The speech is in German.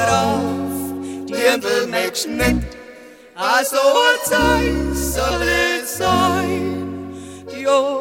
auf, Dirndl mägst nicht, also a Zeit soll es sein. Jo